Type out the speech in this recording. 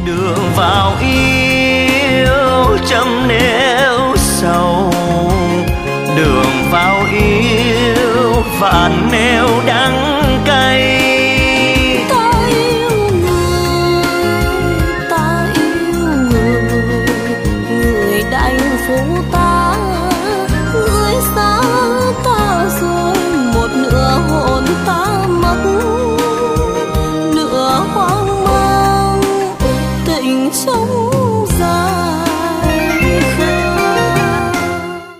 đường vào yêu chấm nêu sầu, đường vào yêu vạn nêu đắng cay. Ta yêu người, ta yêu người, người đánh phố ta